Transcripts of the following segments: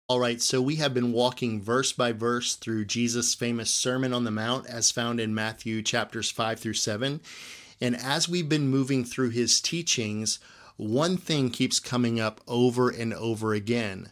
All right, so we have been walking verse by verse through Jesus' famous Sermon on the Mount as found in Matthew chapters 5 through 7. And as we've been moving through his teachings, one thing keeps coming up over and over again.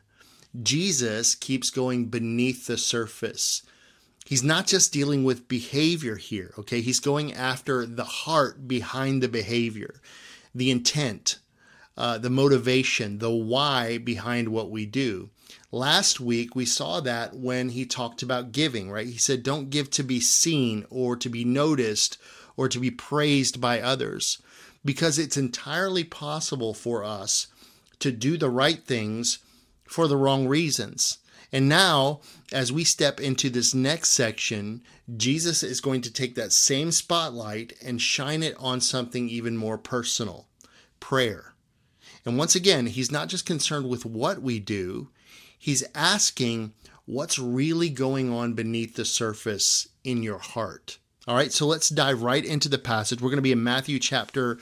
Jesus keeps going beneath the surface. He's not just dealing with behavior here, okay? He's going after the heart behind the behavior, the intent, the motivation, the why behind what we do. Last week, we saw that when he talked about giving, right? He said, don't give to be seen or to be noticed or to be praised by others, because it's entirely possible for us to do the right things for the wrong reasons. And now, as we step into this next section, Jesus is going to take that same spotlight and shine it on something even more personal, prayer. And once again, he's not just concerned with what we do, he's asking what's really going on beneath the surface in your heart. All right, so let's dive right into the passage. We're going to be in Matthew chapter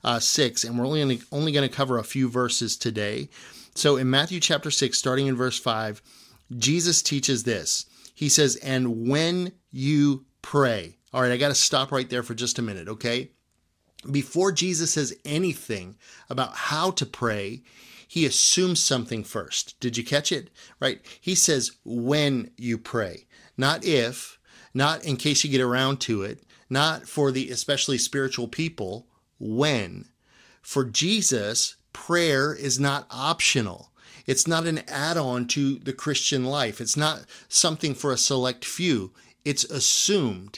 6, and we're only going to cover a few verses today. So in Matthew chapter 6, starting in verse 5, Jesus teaches this. He says, and when you pray. All right, I got to stop right there for just a minute, okay? Before Jesus says anything about how to pray, he assumes something first. Did you catch it? Right? He says, when you pray, not if, not in case you get around to it, not for the especially spiritual people, when. For Jesus, prayer is not optional. It's not an add-on to the Christian life. It's not something for a select few. It's assumed.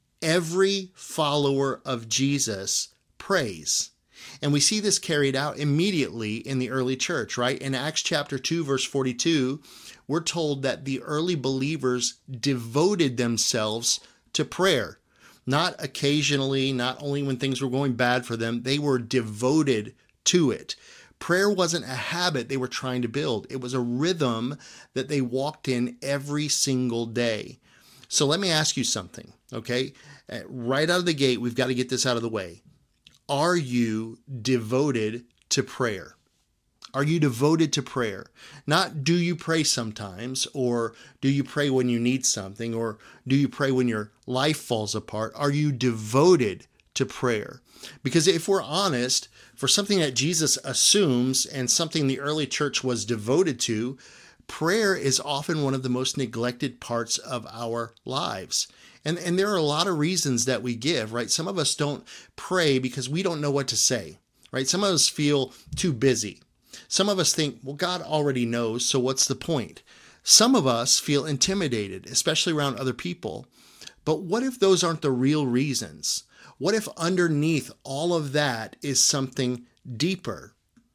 Every follower of Jesus prays. And we see this carried out immediately in the early church, right? In Acts chapter 2, verse 42, we're told that the early believers devoted themselves to prayer. Not occasionally, not only when things were going bad for them, they were devoted to it. Prayer wasn't a habit they were trying to build. It was a rhythm that they walked in every single day. So let me ask you something, okay? Right out of the gate, we've got to get this out of the way. Are you devoted to prayer? Are you devoted to prayer? Not do you pray sometimes, or do you pray when you need something, or do you pray when your life falls apart? Are you devoted to prayer? Because if we're honest, for something that Jesus assumes and something the early church was devoted to, prayer is often one of the most neglected parts of our lives. And there are a lot of reasons that we give, right? Some of us don't pray because we don't know what to say, right? Some of us feel too busy. Some of us think, well, God already knows, so what's the point? Some of us feel intimidated, especially around other people. But what if those aren't the real reasons? What if underneath all of that is something deeper?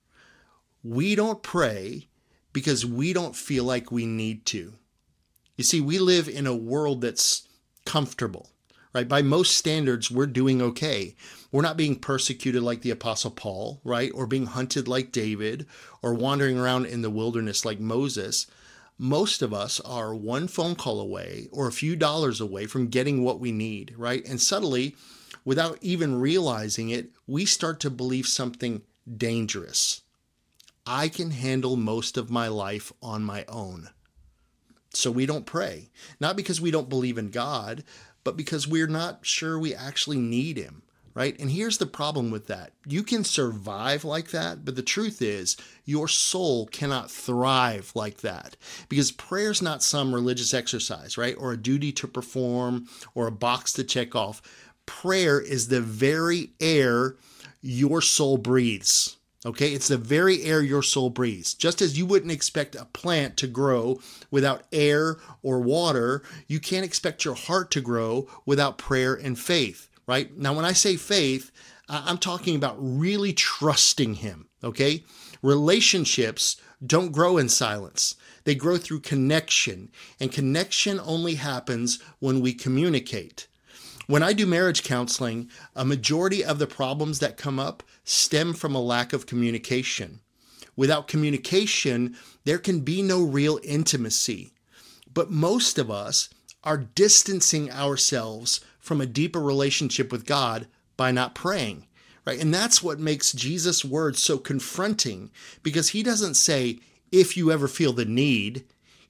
We don't pray because we don't feel like we need to. You see, we live in a world that's comfortable, right? By most standards, we're doing okay. We're not being persecuted like the Apostle Paul, right? Or being hunted like David, or wandering around in the wilderness like Moses. Most of us are one phone call away or a few dollars away from getting what we need, right? And subtly, without even realizing it, we start to believe something dangerous. I can handle most of my life on my own. So we don't pray, not because we don't believe in God, but because we're not sure we actually need him, right? And here's the problem with that. You can survive like that, but the truth is your soul cannot thrive like that, because prayer's not some religious exercise, right? Or a duty to perform or a box to check off. Prayer is the very air your soul breathes. Okay, it's the very air your soul breathes. Just as you wouldn't expect a plant to grow without air or water, you can't expect your heart to grow without prayer and faith, right? Now, when I say faith, I'm talking about really trusting him, okay? Relationships don't grow in silence. They grow through connection, and connection only happens when we communicate. When I do marriage counseling, a majority of the problems that come up stem from a lack of communication. Without communication, there can be no real intimacy. But most of us are distancing ourselves from a deeper relationship with God by not praying, right? And that's what makes Jesus' words so confronting, because he doesn't say, if you ever feel the need.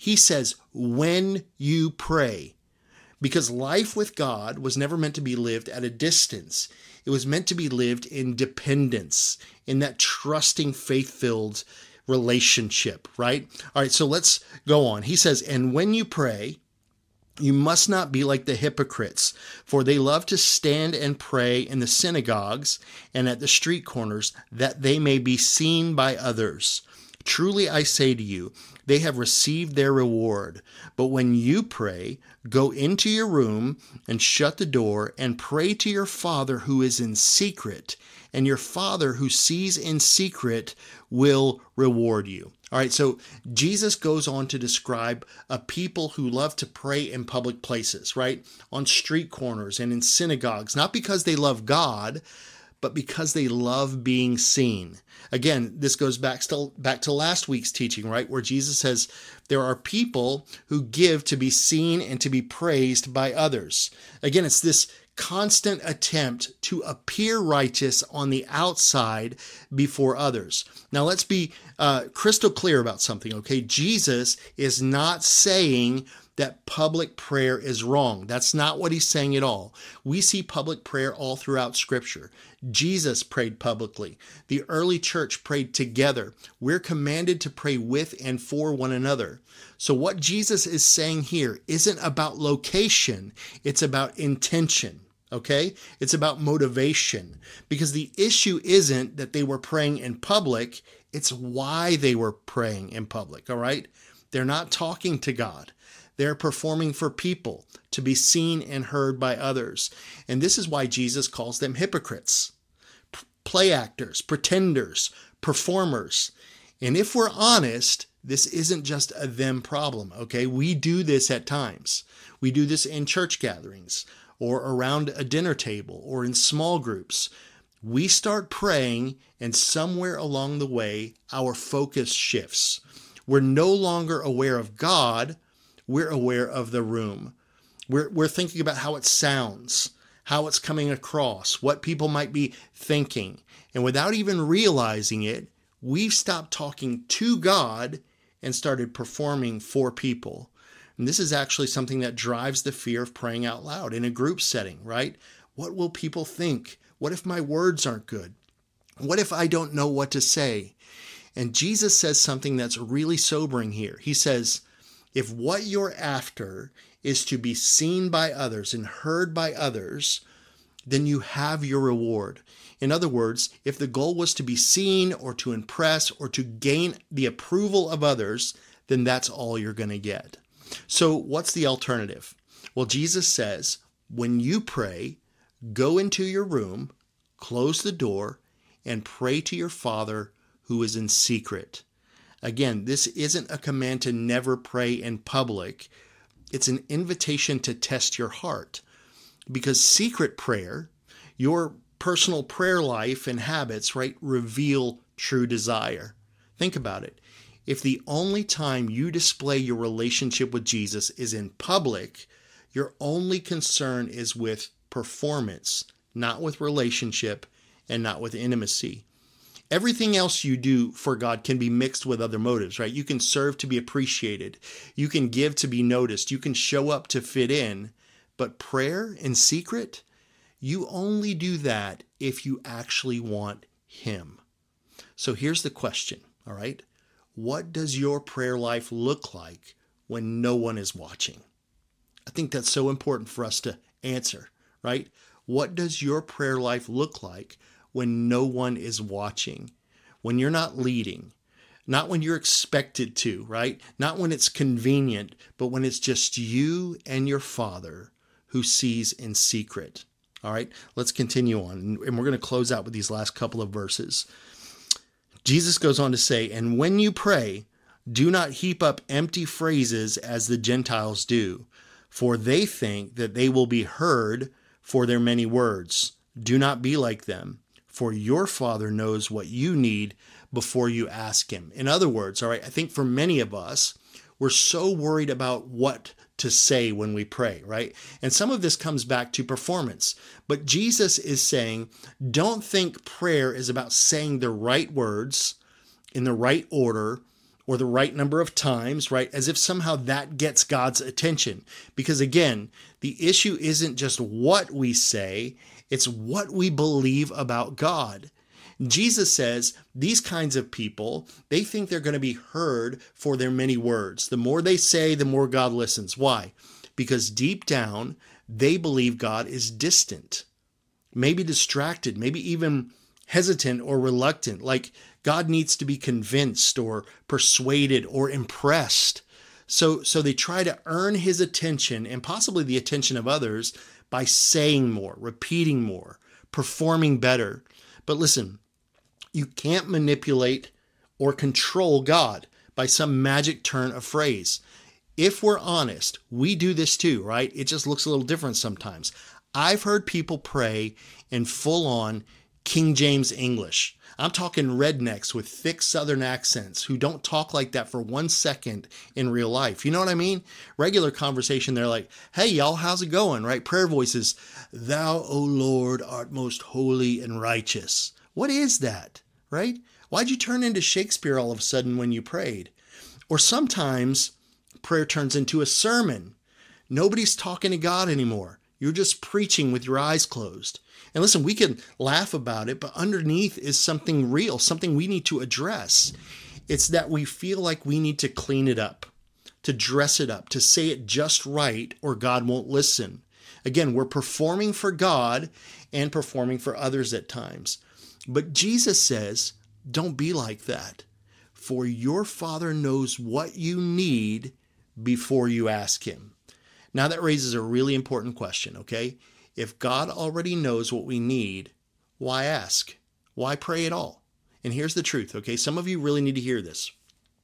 He says, when you pray. Because life with God was never meant to be lived at a distance. It was meant to be lived in dependence, in that trusting, faith-filled relationship, right? All right, so let's go on. He says, and when you pray, you must not be like the hypocrites, for they love to stand and pray in the synagogues and at the street corners, that they may be seen by others. Truly I say to you, they have received their reward. But when you pray, go into your room and shut the door and pray to your Father who is in secret, and your Father who sees in secret will reward you. All right, so Jesus goes on to describe a people who love to pray in public places, right? On street corners and in synagogues, not because they love God, but because they love being seen. Again, this goes back to last week's teaching, right? Where Jesus says there are people who give to be seen and to be praised by others. Again, it's this constant attempt to appear righteous on the outside before others. Now, let's be crystal clear about something, okay? Jesus is not saying that public prayer is wrong. That's not what he's saying at all. We see public prayer all throughout Scripture. Jesus prayed publicly. The early church prayed together. We're commanded to pray with and for one another. So what Jesus is saying here isn't about location. It's about intention. Okay? It's about motivation. Because the issue isn't that they were praying in public. It's why they were praying in public. All right? They're not talking to God. They're performing for people to be seen and heard by others. And this is why Jesus calls them hypocrites, play actors, pretenders, performers. And if we're honest, this isn't just a them problem, okay? We do this at times. We do this in church gatherings or around a dinner table or in small groups. We start praying, and somewhere along the way, our focus shifts. We're no longer aware of God. We're aware of the room. We're thinking about how it sounds, how it's coming across, what people might be thinking. And without even realizing it, we've stopped talking to God and started performing for people. And this is actually something that drives the fear of praying out loud in a group setting, right? What will people think? What if my words aren't good? What if I don't know what to say? And Jesus says something that's really sobering here. He says, if what you're after is to be seen by others and heard by others, then you have your reward. In other words, if the goal was to be seen or to impress or to gain the approval of others, then that's all you're going to get. So what's the alternative? Well, Jesus says, when you pray, go into your room, close the door, and pray to your Father who is in secret. Again, this isn't a command to never pray in public. It's an invitation to test your heart. Because secret prayer, your personal prayer life and habits, right, reveal true desire. Think about it. If the only time you display your relationship with Jesus is in public, your only concern is with performance, not with relationship and not with intimacy. Everything else you do for God can be mixed with other motives, right? You can serve to be appreciated. You can give to be noticed. You can show up to fit in. But prayer in secret, you only do that if you actually want Him. So here's the question, all right? What does your prayer life look like when no one is watching? I think that's so important for us to answer, right? What does your prayer life look like when no one is watching, when you're not leading, not when you're expected to, right? Not when it's convenient, but when it's just you and your Father who sees in secret. All right, let's continue on. And we're going to close out with these last couple of verses. Jesus goes on to say, and when you pray, do not heap up empty phrases as the Gentiles do, for they think that they will be heard for their many words. Do not be like them, for your Father knows what you need before you ask Him. In other words, all right, I think for many of us, we're so worried about what to say when we pray, right? And some of this comes back to performance. But Jesus is saying, don't think prayer is about saying the right words in the right order or the right number of times, right? As if somehow that gets God's attention. Because again, the issue isn't just what we say, it's what we believe about God. Jesus says these kinds of people, they think they're going to be heard for their many words. The more they say, the more God listens. Why? Because deep down, they believe God is distant, maybe distracted, maybe even hesitant or reluctant, like God needs to be convinced or persuaded or impressed. So they try to earn his attention and possibly the attention of others by saying more, repeating more, performing better. But listen, you can't manipulate or control God by some magic turn of phrase. If we're honest, we do this too, right? It just looks a little different sometimes. I've heard people pray in full-on King James English. I'm talking rednecks with thick Southern accents who don't talk like that for 1 second in real life. You know what I mean? Regular conversation, they're like, hey, y'all, how's it going, right? Prayer voices, thou, O Lord, art most holy and righteous. What is that, right? Why'd you turn into Shakespeare all of a sudden when you prayed? Or sometimes prayer turns into a sermon. Nobody's talking to God anymore. You're just preaching with your eyes closed. And listen, we can laugh about it, but underneath is something real, something we need to address. It's that we feel like we need to clean it up, to dress it up, to say it just right, or God won't listen. Again, we're performing for God and performing for others at times. But Jesus says, don't be like that, for your Father knows what you need before you ask him. Now that raises a really important question, okay? If God already knows what we need, why ask? Why pray at all? And here's the truth, okay? Some of you really need to hear this.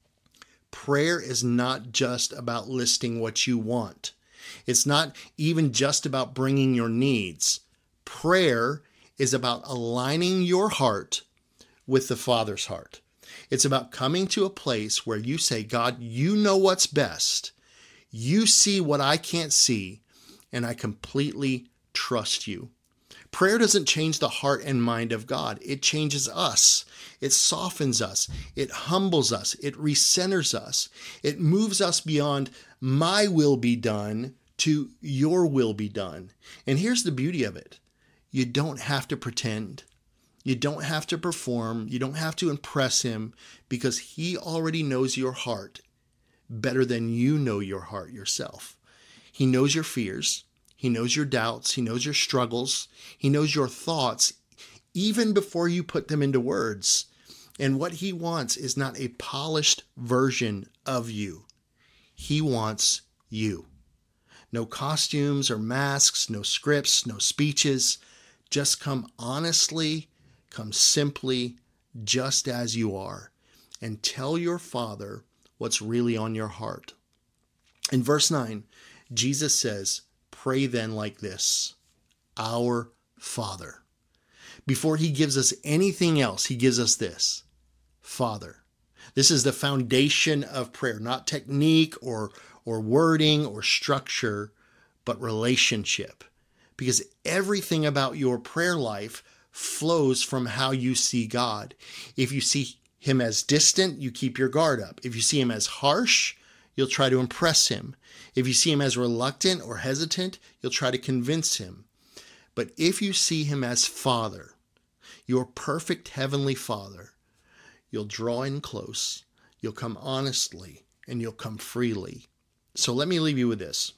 Prayer is not just about listing what you want. It's not even just about bringing your needs. Prayer is about aligning your heart with the Father's heart. It's about coming to a place where you say, God, you know what's best. You see what I can't see, and I completely trust you. Prayer doesn't change the heart and mind of God. It changes us. It softens us. It humbles us. It recenters us. It moves us beyond my will be done to your will be done. And here's the beauty of it. You don't have to pretend. You don't have to perform. You don't have to impress him because he already knows your heart better than you know your heart yourself. He knows your fears. He knows your doubts. He knows your struggles. He knows your thoughts even before you put them into words. And what he wants is not a polished version of you. He wants you. No costumes or masks, no scripts, no speeches. Just come honestly, come simply, just as you are, and tell your Father what's really on your heart. In verse 9, Jesus says, pray then like this, our Father. Before he gives us anything else, he gives us this, Father. This is the foundation of prayer, not technique or wording or structure, but relationship. Because everything about your prayer life flows from how you see God. If you see him as distant, you keep your guard up. If you see him as harsh, you'll try to impress him. If you see him as reluctant or hesitant, you'll try to convince him. But if you see him as Father, your perfect heavenly Father, you'll draw in close, you'll come honestly, and you'll come freely. So let me leave you with this.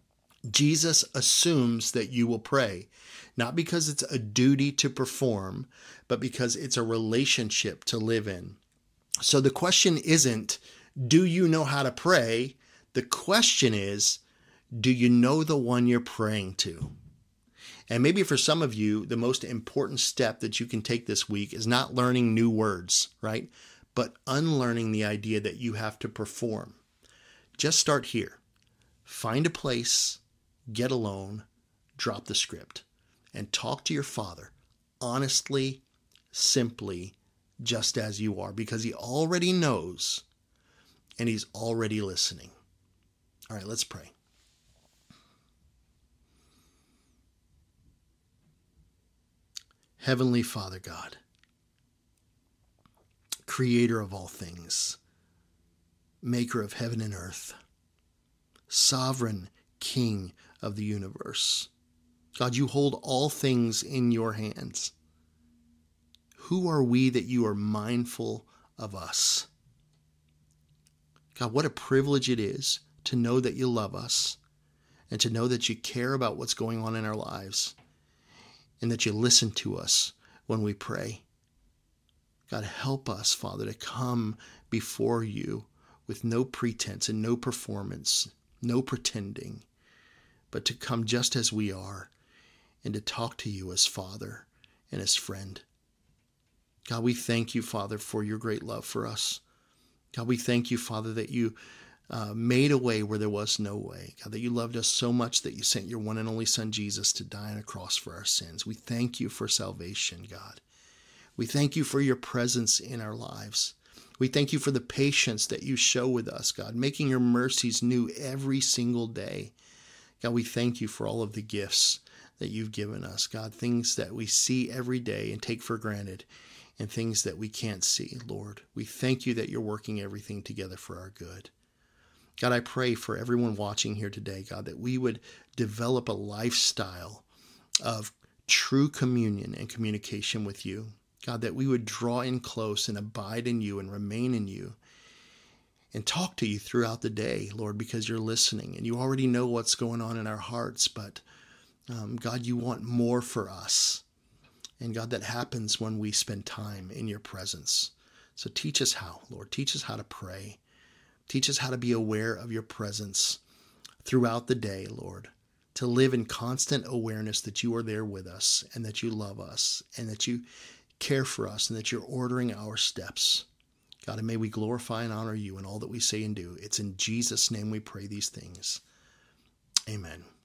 Jesus assumes that you will pray, not because it's a duty to perform, but because it's a relationship to live in. So the question isn't, do you know how to pray? The question is, do you know the one you're praying to? And maybe for some of you, the most important step that you can take this week is not learning new words, right? But unlearning the idea that you have to perform. Just start here. Find a place, get alone, drop the script, and talk to your Father honestly, simply, just as you are, because he already knows and he's already listening. All right, let's pray. Heavenly Father God, creator of all things, maker of heaven and earth, sovereign King of the universe. God, you hold all things in your hands. Who are we that you are mindful of us? God, what a privilege it is to know that you love us and to know that you care about what's going on in our lives and that you listen to us when we pray. God, help us, Father, to come before you with no pretense and no performance, no pretending, but to come just as we are and to talk to you as Father and as friend. God, we thank you, Father, for your great love for us. God, we thank you, Father, that you made a way where there was no way. God, that you loved us so much that you sent your one and only Son, Jesus, to die on a cross for our sins. We thank you for salvation, God. We thank you for your presence in our lives. We thank you for the patience that you show with us, God, making your mercies new every single day. God, we thank you for all of the gifts that you've given us, God, things that we see every day and take for granted and things that we can't see, Lord. We thank you that you're working everything together for our good. God, I pray for everyone watching here today, God, that we would develop a lifestyle of true communion and communication with you. God, that we would draw in close and abide in you and remain in you and talk to you throughout the day, Lord, because you're listening and you already know what's going on in our hearts. But God, you want more for us. And God, that happens when we spend time in your presence. So teach us how, Lord. Teach us how to pray. Teach us how to be aware of your presence throughout the day, Lord. To live in constant awareness that you are there with us and that you love us and that you care for us and that you're ordering our steps. God, and may we glorify and honor you in all that we say and do. It's in Jesus' name we pray these things. Amen.